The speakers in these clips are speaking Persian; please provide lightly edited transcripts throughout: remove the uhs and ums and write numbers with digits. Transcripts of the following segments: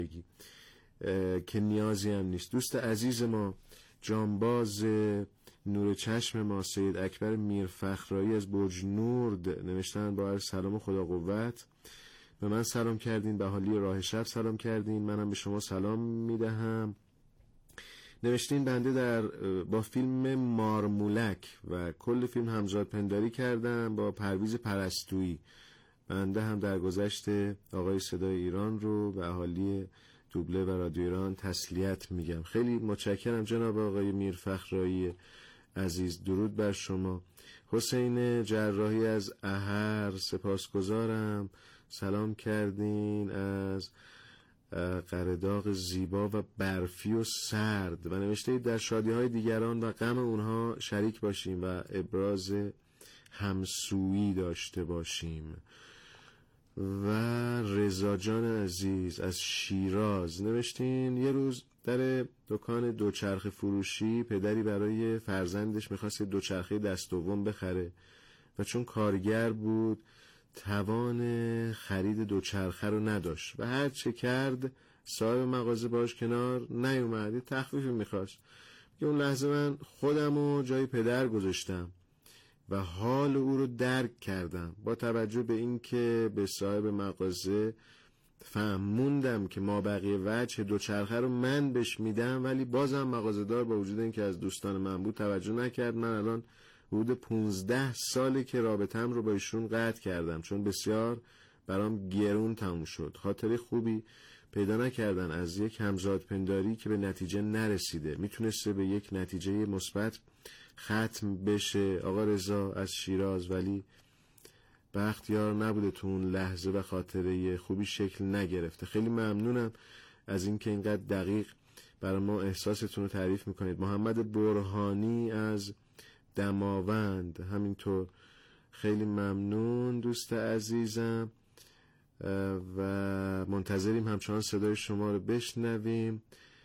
که نیازی هم نیست. دوست عزیز ما جانباز نور چشم ما سید اکبر میرفخرایی از برج نورد نوشتن با عرض سلام و خدا قوت. به من سلام کردین، به اهالی راه شب سلام کردین، منم به شما سلام میدهم. نوشتین بنده با فیلم مارمولک و کل فیلم همزاد پنداری کردم با پرویز پرستویی. بنده هم در گذشته آقای صدای ایران رو به اهالی دوبله و رادیو ایران تسلیت میگم. خیلی متشکرم جناب آقای میرفخرایی عزیز، درود بر شما. حسین جراحی از اهر سپاسگزارم، سلام کردین از قرداغ زیبا و برفی و سرد و نوشته در شادی های دیگران و غم اونها شریک باشیم و ابراز همسویی داشته باشیم. و رضا جان عزیز از شیراز نوشتین یه روز در دکان دوچرخه فروشی پدری برای فرزندش میخواست دوچرخه دست دوم بخره و چون کارگر بود توان خرید دوچرخه رو نداشت و هر چه کرد صاحب مغازه باش کنار نیومد، تخفیفی میخواست. اون لحظه من خودم رو جای پدر گذاشتم و حال او رو درک کردم. با توجه به این که به صاحب مغازه فهموندم که ما بقیه وجه دوچرخه رو من بهش میدم، ولی بازم مغازه‌دار با وجود این که از دوستان من بود توجه نکرد. من الان حدود 15 ساله که رابطم رو با ایشون قطع کردم چون بسیار برام گرون تموم شد. خاطره خوبی پیدا نکردن از یک همزاد پنداری که به نتیجه نرسیده، میتونسته به یک نتیجه مثبت ختم بشه. آقا رضا از شیراز، ولی بخت یار نبوده تو اون لحظه و خاطره خوبی شکل نگرفته. خیلی ممنونم از اینکه اینقدر دقیق برای ما احساستون رو تعریف میکنید. محمد برهانی از دماوند همینطور، خیلی ممنون دوست عزیزم و منتظریم همچنان صدای شما رو بشنویم.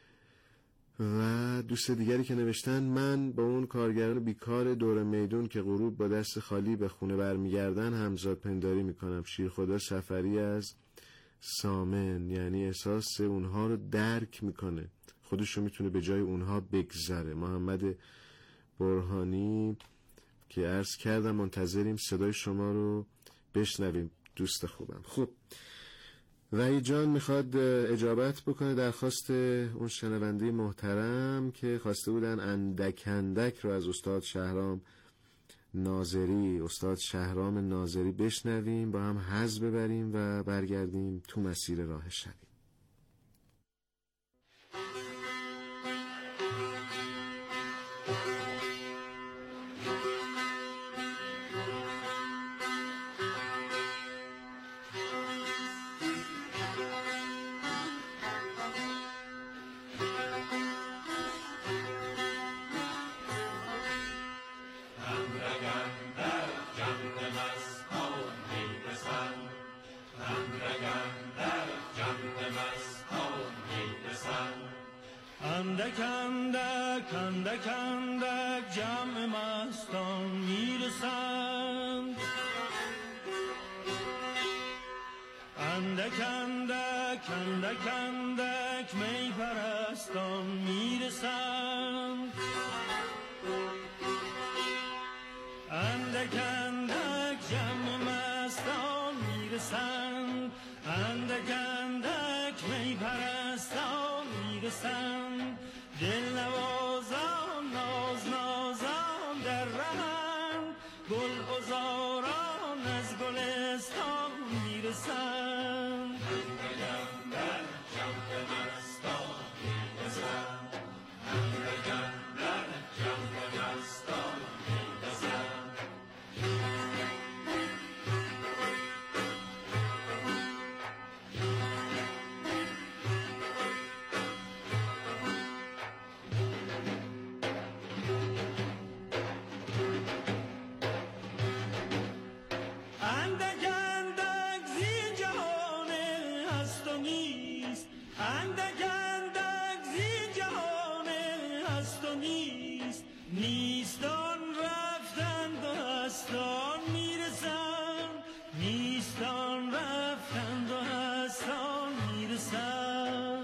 و دوست دیگری که نوشتن من با اون کارگران بیکار دور میدون که غروب با دست خالی به خونه برمیگردن همزاد پنداری میکنم. شیرخدا سفری از سامن، یعنی احساس اونها رو درک میکنه، خودش رو میتونه به جای اونها بگذره. محمد برهانی که عرض کردم منتظریم صدای شما رو بشنویم دوست خوبم. خب وحید جان میخواد اجابت بکنه درخواست اون شنونده محترم که خواسته بودن اندک اندک رو از استاد شهرام ناظری بشنویم، با هم حظ ببریم و برگردیم تو مسیر راه شبی. اندک اندک اندک اندک جمع مستان میرسند، اندک اندک اندک اندک می پرستان میرسند، اندک اندک جمع مستان میرسند، اندک اندک می پرستان میرسند. دل نوازان ناز نازان در رهند، گل عذاران از گلستان میرسند. در جمع مستان میرسند، در جمع مستان میرسند. نیستان رفتند و هستان میرسند، نیستان رفتند و هستان میرسند.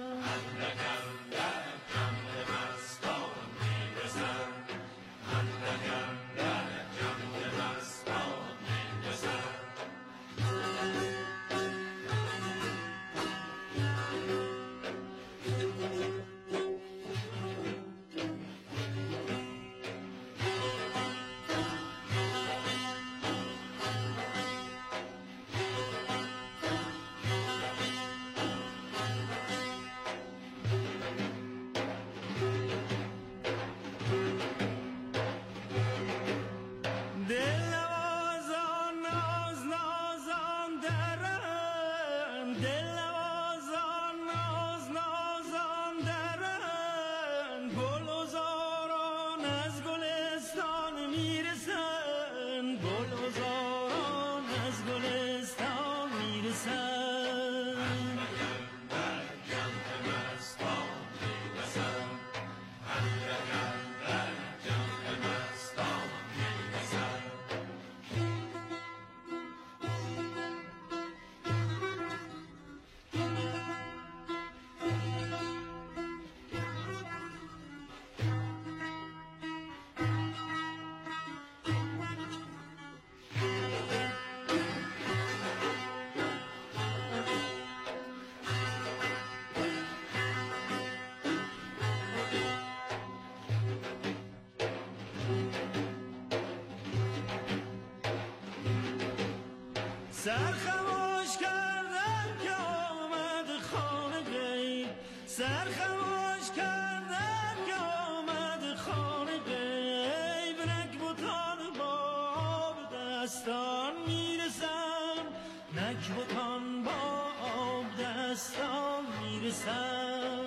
سرخموش کردم که آمد خانه غیب، سرخموش کردم که آمد خانه غیب. نکبتان با آب دستان میرسن، نکبتان با آب دستان میرسن.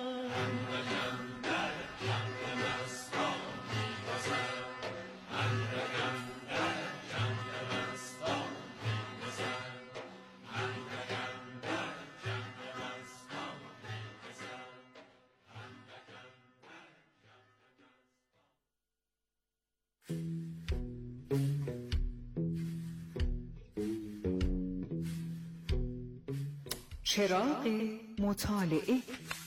چراغ مطالعه.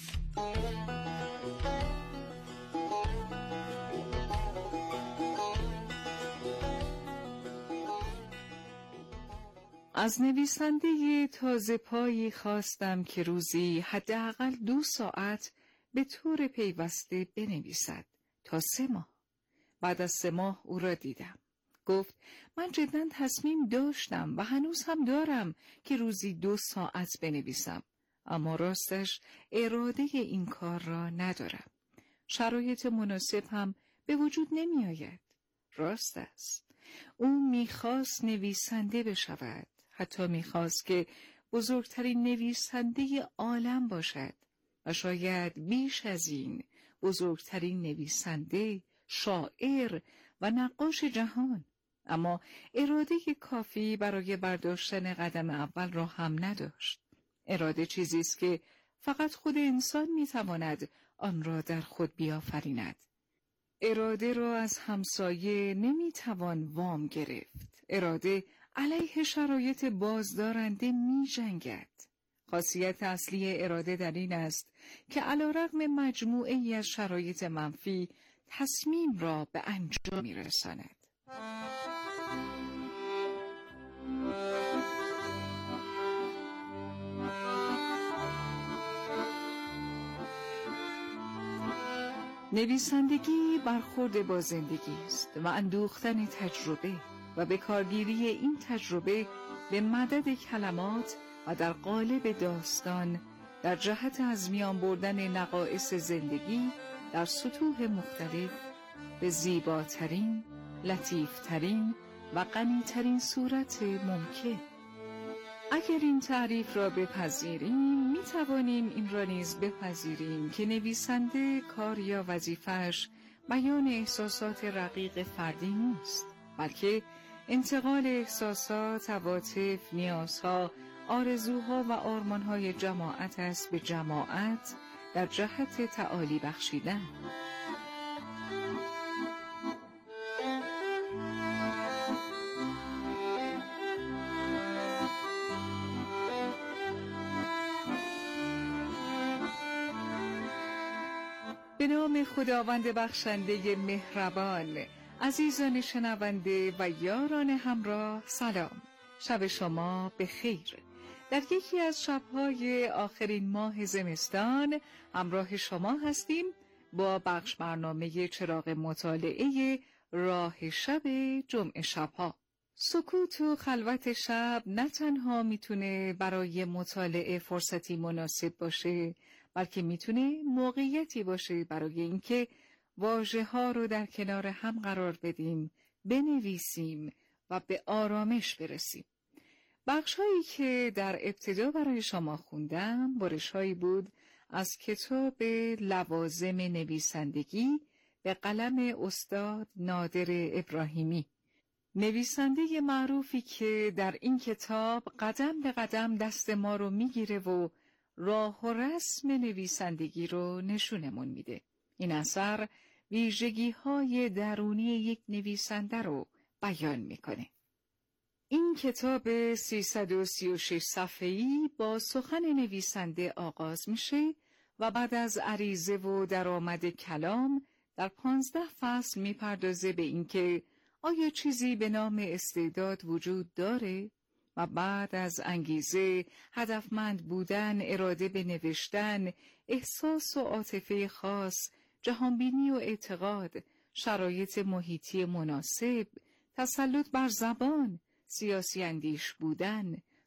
از نویسنده تازه پایی خواستم که روزی حداقل 2 ساعت به طور پیوسته بنویسد تا 3 ماه. بعد از 3 ماه او را دیدم. گفت من جداً تصمیم داشتم و هنوز هم دارم که روزی 2 ساعت بنویسم، اما راستش اراده این کار را ندارم. شرایط مناسب هم به وجود نمی آید. راست است. او میخواست نویسنده بشود، حتی میخواست که بزرگترین نویسنده عالم باشد و شاید بیش از این بزرگترین نویسنده، شاعر و نقاش جهان. اما اراده کافی برای برداشتن قدم اول را هم نداشت. اراده چیزی است که فقط خود انسان میتواند آن را در خود بیافریند. اراده را از همسایه نمیتوان وام گرفت. اراده علیه شرایط بازدارنده می‌جنگد. خاصیت اصلی اراده در این است که علیرغم مجموعه‌ای از شرایط منفی تصمیم را به انجام می‌رساند. نویسندگی برخورد با زندگی است و اندوختن تجربه و به کارگیری این تجربه به مدد کلمات و در قالب داستان در جهت از میان بردن نقائص زندگی در سطوح مختلف به زیباترین، لطیفترین و غنیترین صورت ممکن. اگر این تعریف را بپذیریم، می توانیم این را نیز بپذیریم که نویسنده کار یا وظیفه‌اش بیان احساسات رقیق فردی نیست، بلکه انتقال احساسات، عواطف، نیازها، آرزوها و آرمانهای جماعت است به جماعت در جهت تعالی بخشیدن. به نام خداوند بخشنده مهربان، عزیزان شنونده و یاران همراه، سلام. شب شما بخیر. در یکی از شب‌های آخرین ماه زمستان همراه شما هستیم با بخش برنامه چراغ مطالعه راه شب جمعه شب‌ها. سکوت و خلوت شب نه تنها میتونه برای مطالعه فرصتی مناسب باشه، بلکه میتونه موقعیتی باشه برای اینکه واژه‌ها رو در کنار هم قرار بدیم، بنویسیم و به آرامش برسیم. بخش‌هایی که در ابتدا برای شما خوندم برش‌هایی بود از کتاب لوازم نویسندگی به قلم استاد نادر ابراهیمی، نویسنده معروفی که در این کتاب قدم به قدم دست ما رو میگیره و راه و رسم نویسندگی رو نشونمون میده. این اثر ویژگی‌های درونی یک نویسنده رو بیان میکنه. این کتاب 336 صفحه‌ای با سخن نویسنده آغاز میشه و بعد از عریضه و درآمد کلام در 15 فصل میپردازه به اینکه آیا چیزی به نام استعداد وجود داره؟ و بعد از انگیزه، هدفمند بودن، اراده به نوشتن، احساس و عاطفه خاص، جهانبینی و اعتقاد، شرایط محیطی مناسب، تسلط بر زبان، سیاسی اندیش بودن،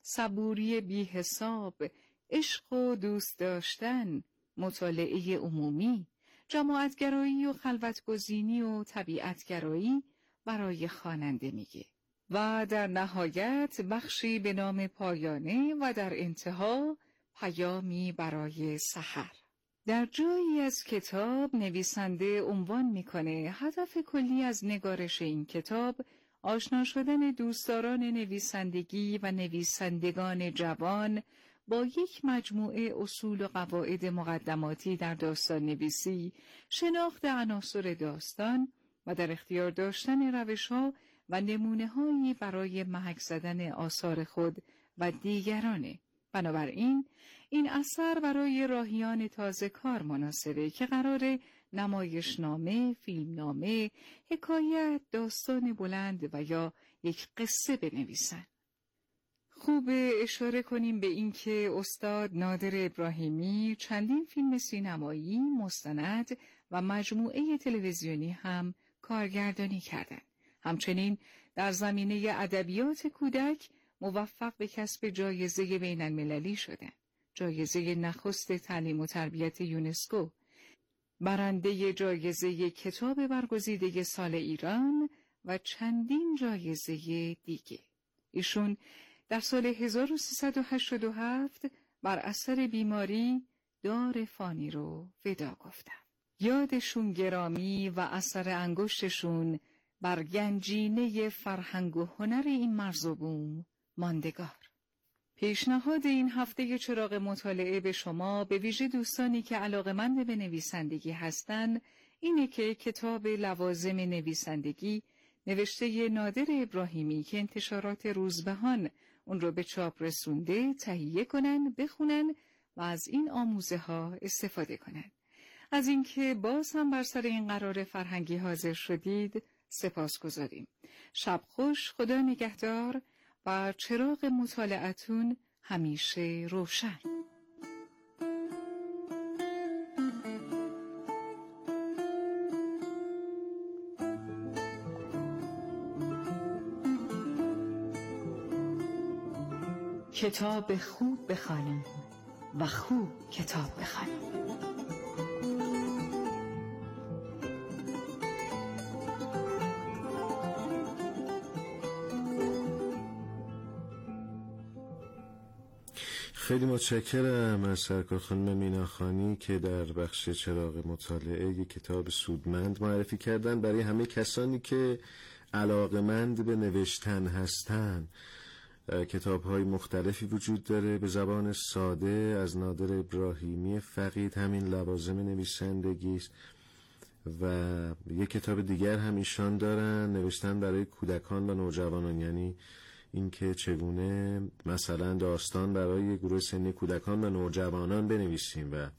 صبوری بی حساب، عشق و دوست داشتن، مطالعه عمومی، جماعتگرایی و خلوتگزینی و طبیعتگرایی برای خواننده میگه و در نهایت بخشی به نام پایانه و در انتها پیامی برای سحر. در جایی از کتاب نویسنده عنوان میکنه هدف کلی از نگارش این کتاب آشنا شدن دوستداران نویسندگی و نویسندگان جوان با یک مجموعه اصول و قواعد مقدماتی در داستان نویسی، شناخت عناصر داستان و در اختیار داشتن روش‌ها و نمونه‌هایی برای محک زدن آثار خود و دیگرانه. بنابراین این اثر برای راهیان تازه کار مناسبه که قراره نمایشنامه، فیلمنامه، حکایت، داستان بلند و یا یک قصه بنویسن. خوبه اشاره کنیم به اینکه استاد نادر ابراهیمی چندین فیلم سینمایی، مستند و مجموعه تلویزیونی هم کارگردانی کردند. همچنین در زمینه ادبیات کودک موفق به کسب جایزه بین‌المللی شدند. جایزه نخست تعلیم و تربیت یونسکو، برنده جایزه کتاب برگزیده سال ایران و چندین جایزه دیگه. ایشون در سال 1387 بر اثر بیماری دار فانی رو ودا گفتن. یادشون گرامی و اثر انگشتشون بر گنجینه فرهنگ و هنر این مرزبون ماندگار. پیشنهاد این هفته چراغ مطالعه به شما، به ویژه دوستانی که علاقه‌مند به نویسندگی هستن، اینه که کتاب لوازم نویسندگی نوشته نادر ابراهیمی که انتشارات روزبهان اون رو به چاپ رسونده تهیه کنن، بخونن و از این آموزه ها استفاده کنن. از اینکه باز هم بر سر این قرار فرهنگی حاضر شدید سپاسگزاریم. شب خوش، خدا نگهدار و چراغ مطالعتون همیشه روشن. کتاب خوب بخوانیم و خوب کتاب بخوانیم. خیلی متشکرم از سرکار خانم میناخانی که در بخش چراغ مطالعه یک کتاب سودمند معرفی کردن برای همه کسانی که علاقه‌مند به نوشتن هستند. کتاب‌های مختلفی وجود داره به زبان ساده از نادر ابراهیمی فقید، همین لوازم نویسندگی است، و یک کتاب دیگر هم ایشان دارن، نوشتن برای کودکان و نوجوانان، یعنی اینکه چگونه مثلا داستان برای گروه سنی کودکان و نوجوانان بنویسیم و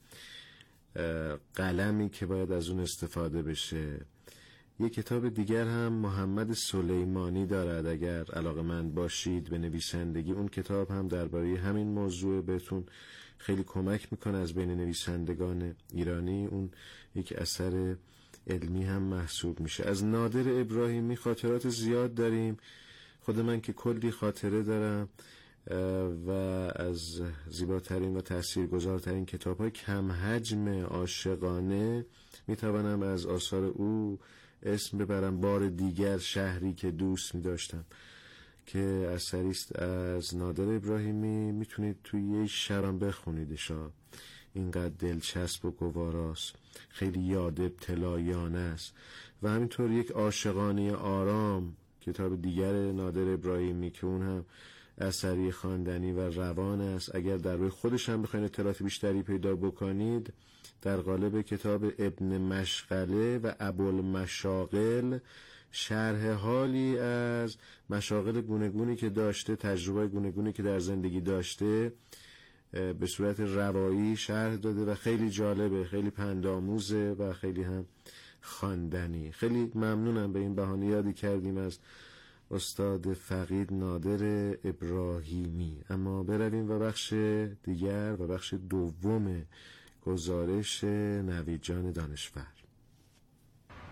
قلمی که باید از اون استفاده بشه. یک کتاب دیگر هم محمد سلیمانی دارد، اگر علاقه‌مند باشید به نویسندگی. اون کتاب هم درباره همین موضوع بهتون خیلی کمک میکنه از بین نویسندگان ایرانی. اون یک اثر علمی هم محسوب میشه. از نادر ابراهیمی خاطرات زیاد داریم، خود من که کلی خاطره دارم و از زیباترین و تاثیرگذارترین کتاب‌های کم حجم عاشقانه میتوانم از آثار او اسم ببرم. بار دیگر، شهری که دوست می‌داشتم، که اثری است از نادر ابراهیمی. میتونید توی یه شبم بخونیدش، اینقدر دلچسب و گواراست، خیلی یاد ابتلایانه است. و همینطور یک عاشقانه آرام، کتاب دیگر نادر ابراهیمی که اون هم اثری خواندنی و روان است. اگر در روی خودش هم بخواید اطلاعات بیشتری پیدا بکنید، در قالب کتاب ابن مشغله و ابوالمشاغل شرح حالی از مشاغل گونگونی که داشته، تجربه گونگونی که در زندگی داشته، به صورت روایی شرح داده و خیلی جالبه، خیلی پندآموزه و خیلی هم خواندنی. خیلی ممنونم، به این بهانه یادی کردیم از استاد فقید نادر ابراهیمی. اما برویم و بخش دیگر و بخش دوم گزارش نوید جان دانشور.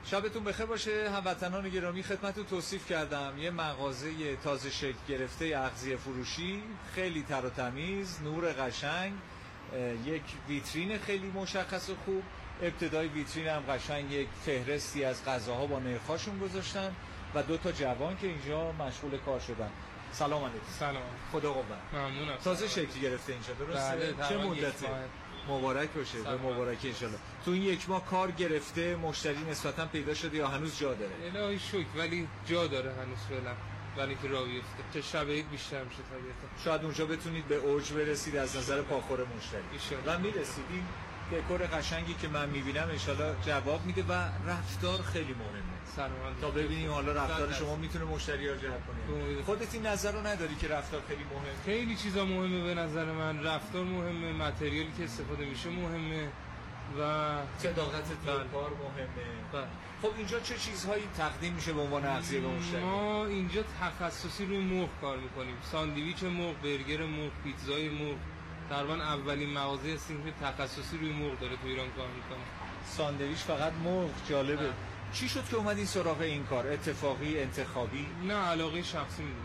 شبتون بخیر باشه هموطنان گرامی. خدمتتون توصیف کردم یه مغازه تازه شکل گرفته اغذیه فروشی، خیلی تر و تمیز، نور قشنگ، یک ویترین خیلی مشخص و خوب. ابتدای ویترین هم قشنگ یک فهرستی از غذاها با نرخاشون گذاشتن و 2 جوان که اینجا مشغول کار شدن. سلام علیکم. سلام. خدا قوت. ممنونم. تازه شکل گرفته اینجا، درسته؟ بله، چه مدته؟ مبارک باشه. به مبارکی انشالله. تو این 1 ماه کار گرفته، مشتری نسبتا پیدا شده یا هنوز جا داره؟ الهی شکر، ولی جا داره هنوز فعلا، ولی که راه بیفته چه شب عید بیشتر میشه طبیعتا. شاید اونجا بتونید به اوج برسید از نظر پاخور مشتری و میرسیدین. دکور قشنگی که من میبینم انشالله جواب میده و رفتار خیلی مهمه. تا ببینیم حالا رفتار شما میتونه مشتری ها جلب کنه. خودت این نظر رو نداری که رفتار خیلی مهمه؟ خیلی چیزا مهمه به نظر من. رفتار مهمه، متریالی که استفاده میشه مهمه و صداقت کار مهمه. خب اینجا چه چیزهایی تقدیم میشه به عنوان اغذیه به مشتری؟ ما اینجا تخصصی روی مرغ کار میکنیم. ساندویچ مرغ، برگر مرغ، پیتزای مرغ. تقریبا اولین مغازه هستیم که تخصصی روی مرغ داره تو ایران کار میکنه. ساندویچ فقط مرغ؟ جالبه. چی شد که اومدین سراغ این کار؟ اتفاقی، انتخابی؟ نه، علاقه شخصی بود.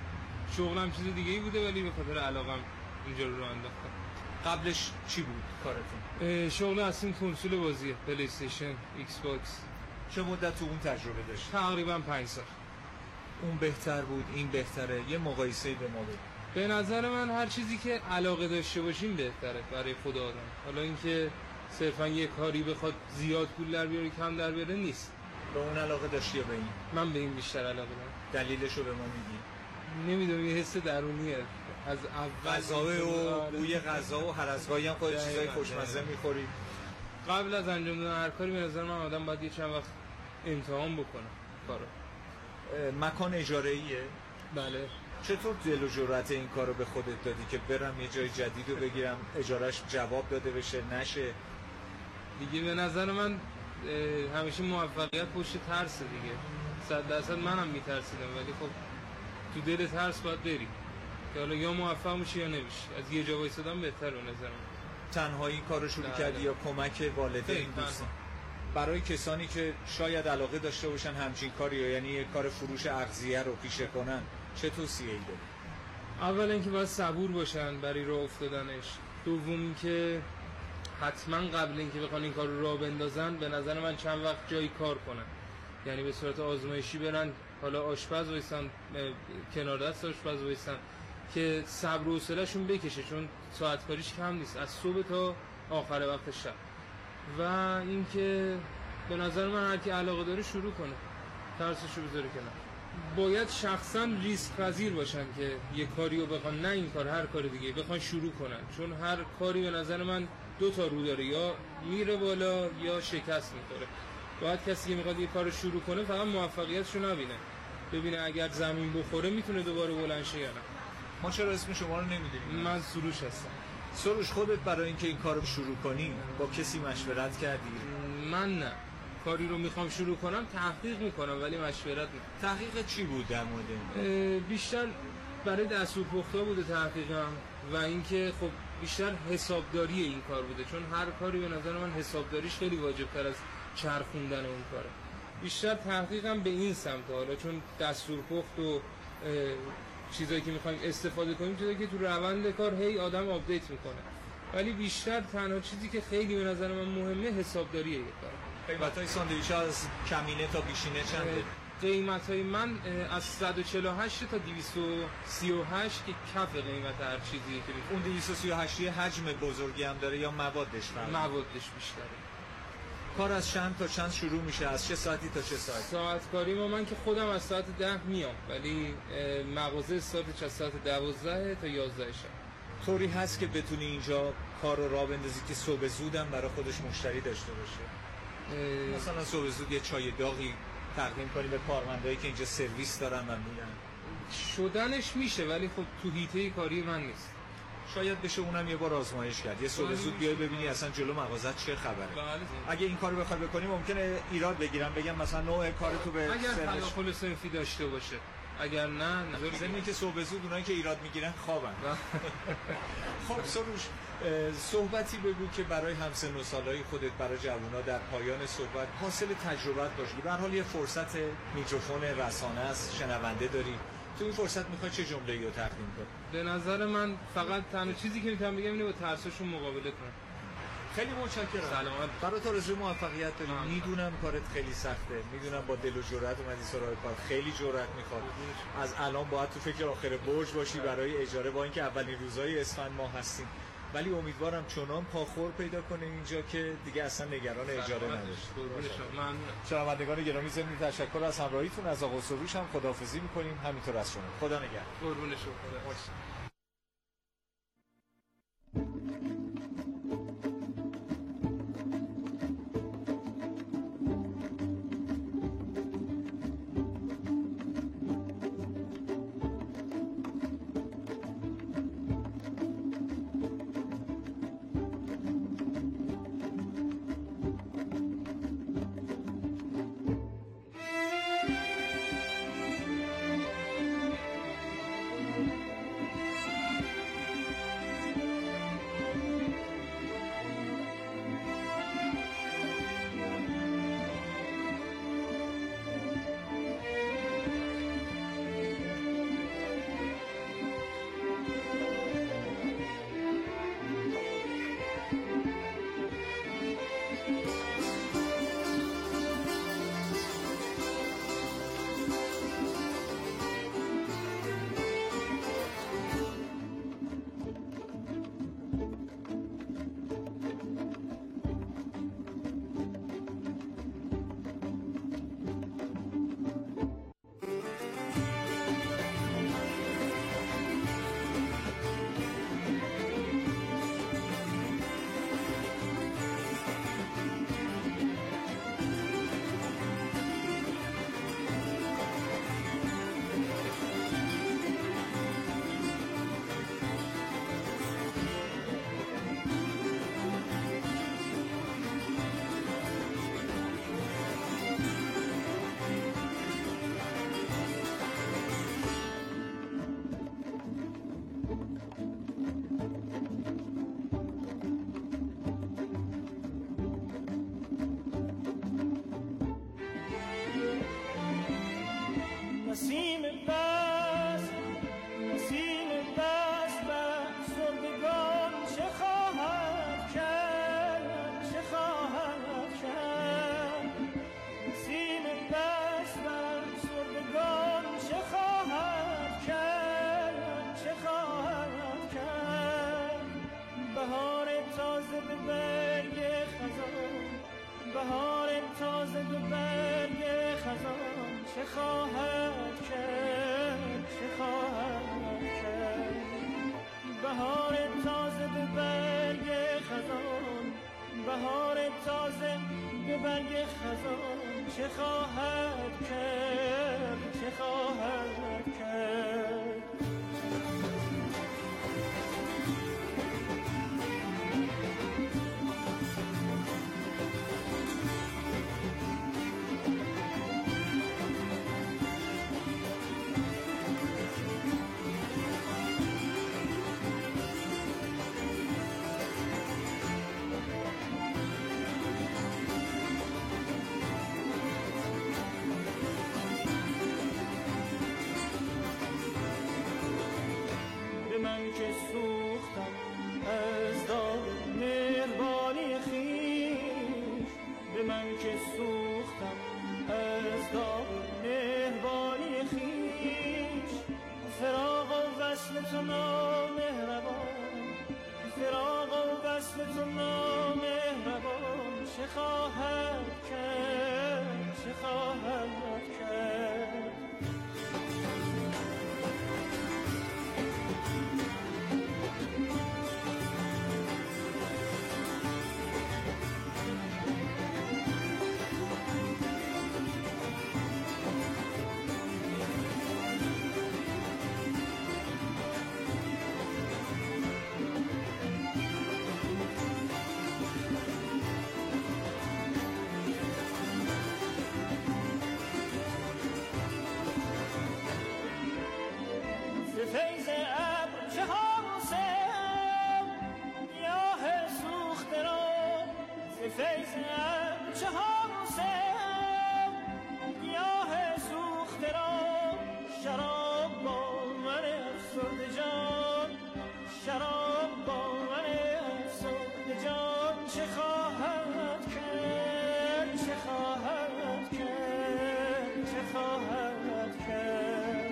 شغلم چیز دیگه ای بوده ولی به خاطر علاقم اینجا رو انداختم. قبلش چی بود کارتون؟ شغل اصلی کنسول بازیه، پلی استیشن، ایکس باکس. چه مدت تو اون تجربه داشت؟ تقریبا 5 سال. اون بهتر بود، این بهتره؟ یه مقایسه به ما بده. به نظر من هر چیزی که علاقه داشته باشیم بهتره برای خود آدم. حالا اینکه صرفا یه کاری بخواد زیاد پول در بیاره کم در بیاره نیست. به اون علاقه داشتی یا به این؟ من به این بیشتر علاقه دارم. دلیلشو به ما میگی؟ نمیدونم، یه حس درونیه. از اول غذا و بوی غذا و هر از گاهی هم خود چیزای خوشمزه می‌خوری. قبل از انجام دادن هر کاری به نظر من آدم باید یه چند وقت امتحان بکنه کارو. مکان اجاره‌ایه؟ بله. چطور دل و جرأت این کارو به خودت دادی که برم یه جای جدید رو بگیرم اجارهش جواب داده بشه نشه؟ دیگه به نظر من همیشه موفقیت پشت ترس دیگه. 100% منم میترسیدم ولی خب تو دل ترس باید بری که حالا یا موفق میشی یا نمیشی. از یه جا وایسادن بهتره به نظر من. تنها این کارو شروع کردی یا کمک والدین دوستان؟ برای کسانی که شاید علاقه داشته باشن همچین کاری، یعنی یه کار فروش اغذیه رو پیشه کنن، چه توصیه‌ای داری؟ اول اینکه باید صبور باشن برای راه افتادنش. دوم اینکه حتما قبل اینکه بخوان این کار رو راه بندازن به نظر من چند وقت جایی کار کنن، یعنی به صورت آزمایشی برن، حالا آشپز وایسن، کنار دست آشپز وایسن که صبر و حوصله‌شون بکشه، چون ساعت کاریش کم نیست، از صبح تا آخر وقت شب. و اینکه به نظر من هر کی علاقه داره شروع کنه، ترسشو بذاره کنار. باید شخصا ریسک پذیر باشن که یه کاری رو بخوان، نه این کار، هر کار دیگه بخوان شروع کنن، چون هر کاری به نظر من 2 تا رو داره، یا میره بالا یا شکست میخوره. باید کسی که میخواد یه کار رو شروع کنه فقط موفقیتشو نبینه، ببینه اگر زمین بخوره میتونه دوباره بلند شه یا نه. ما چرا اسم شما رو نمیدونیم؟ من سروش هستم. سروش، خودت برای اینکه این کارو شروع کنی با کسی مشورت کردی؟ من نه، کاری رو میخوام شروع کنم تحقیق میکنم ولی مشورت نه. تحقیق چی بود در مورد این؟ بیشتر برای دستور پختا بوده تحقیقم و اینکه خب بیشتر حسابداری این کار بوده، چون هر کاری به نظر من حسابداریش خیلی واجب‌تر از چرخوندن اون کاره. بیشتر تحقیقم به این سمت، حالا چون دستور پخت و چیزایی که میخوایم استفاده کنیم چیزایی که تو روند کار هی آدم آپدیت میکنه، ولی بیشتر تنها چیزی که خیلی به نظر من مهمه حسابداریه یک کار. قیمت‌های ساندویچ‌ها از کمینه تا بیشینه چنده؟ قیمت‌های من از 148 تا 238 که کف قیمت هر چیزی که اون 238 حجم بزرگی هم داره یا موادش فرق؟ موادش بیشتره. کار از چند تا چند شروع میشه؟ از چه ساعتی تا چه ساعتی؟ ساعت کاری من که خودم از ساعت 10 میام، ولی مغازه استارتش از ساعت 12 تا 11 شب. طوری هست که بتونی اینجا کار رو راه بندازی که صبح زودم برای خودش مشتری داشته باشه؟ مثلا صبح زود یه چای داغی تقدیم کنی به کارمندایی که اینجا سرویس دارن و میرن؟ شدنش میشه ولی خب تو حیطه کاری من نیست. شاید بشه اونم یه بار آزمایش کرد، یه صبح زود بیای ببینی اصلا جلو مغازه چه خبره. اگه این کارو بخوای بکنی ممکنه ایراد بگیرم، بگم مثلا نوع کار تو به اگر تداخل صنفی داشته باشه، اگر نه زمینی که صبح زود اونایی که ایراد میگیرن خوابن. خب سروش، صحبتی بگو که برای همسن و سالای خودت، برای جوونا در پایان صحبت حاصل تجربت باشه. به هر حال یه فرصت میکروفون رسانه است، شنونده داری، تو این فرصت میخوای چه جمله‌ای رو تقدیم کنی؟ به نظر من فقط تنها چیزی که میتونم بگم اینه با ترسشون مقابله کنم. خیلی متشکرم. سلامت. برات آرزوی موفقیت دارم. میدونم کارت خیلی سخته، میدونم با دل و جرأت اومدی سراغ کار، خیلی جرأت میخواد. از الان باید تو فکر آخر برج باشی برای اجاره، با اینکه اولین روزهای اسفند ماه هستیم، ولی امیدوارم چنان پاخور پیدا کنه اینجا که دیگه اصلا نگران اجاره نباشی. من شنوندگان گرامی، ضمن تشکر از همراهیتون از آقا سروش هم خداحافظی می‌کنیم، همینطور از شما. خدا نگهدار. قربون شما. بهار تازه به برگ خزان چه خواهد کرد، چه خواهد کرد. بهار تازه به برگ خزان، بهار تازه به برگ خزان چه خواهد کرد، چه خواهد کرد. تو نامهربان، فراق و وصل تو نامهربان چه خواهد کرد، چه خواهد کرد. به فیضم چه حاصل گیاه سوخته را شراب با من افسرده جان شراب با من افسرده جان چه خواهد کرد چه خواهد کرد چه خواهد کرد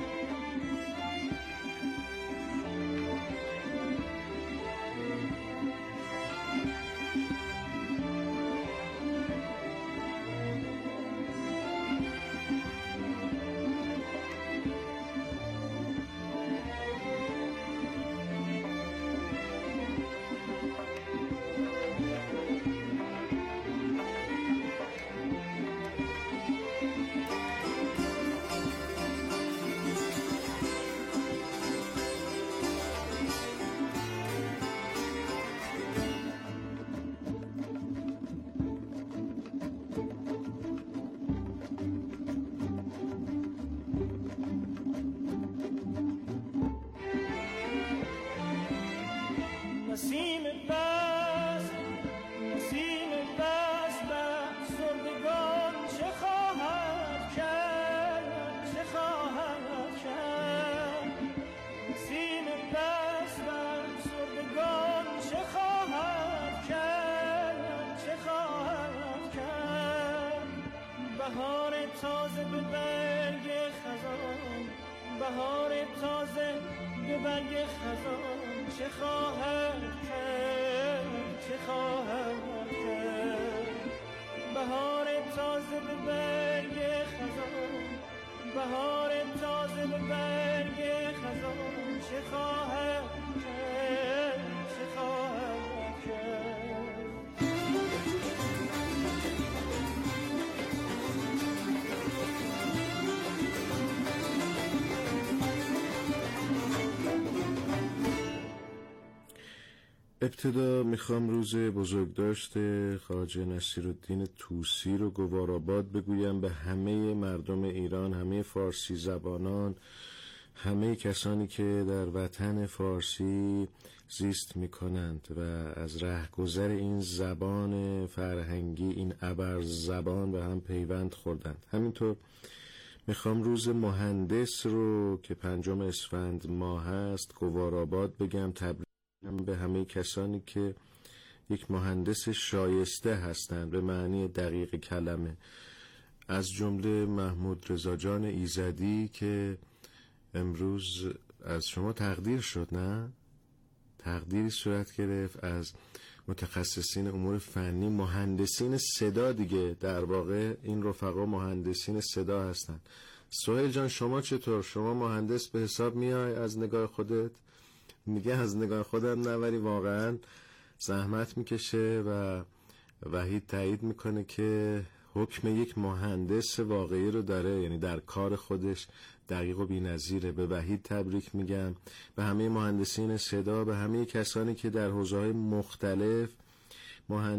نسیم بس بر سردگان چه خواهد کرد چه خواهد کرد نسیم بس بر سردگان چه خواهد کرد چه خواهد کرد بهار تازه به برگ خزان بهار تازه به برگ خزان چه خواهد کرد چه خواهد کرد بهار تازه به برگ خزان بهار تازه به برگ خزان چه خواهد کرد چه خواهد کرد ابتدا میخوام روز بزرگداشت خواجه نصیرالدین طوسی رو گوارآباد بگویم به همه مردم ایران، همه فارسی زبانان، همه کسانی که در وطن فارسی زیست میکنند و از رهگذر این زبان فرهنگی، این ابر زبان به هم پیوند خوردند. همینطور میخوام روز مهندس رو که 5 اسفند ماه هست گوارآباد بگم، تبریک به همه کسانی که یک مهندس شایسته هستند به معنی دقیق کلمه، از جمله محمود رضا جان ایزدی که امروز از شما تقدیر شد. نه؟ تقدیری صورت گرفت از متخصصین امور فنی، مهندسین صدا دیگه، در واقع این رفقا مهندسین صدا هستند. سهیل جان شما چطور؟ شما مهندس به حساب میای از نگاه خودت؟ میگه از نگاه خودم نه، ولی واقعا زحمت میکشه و وحید تایید میکنه که حکم یک مهندس واقعی رو داره، یعنی در کار خودش دقیق و بی‌نظیره. به وحید تبریک میگم، به همه مهندسین صدا، به همه کسانی که در حوزه‌های مختلف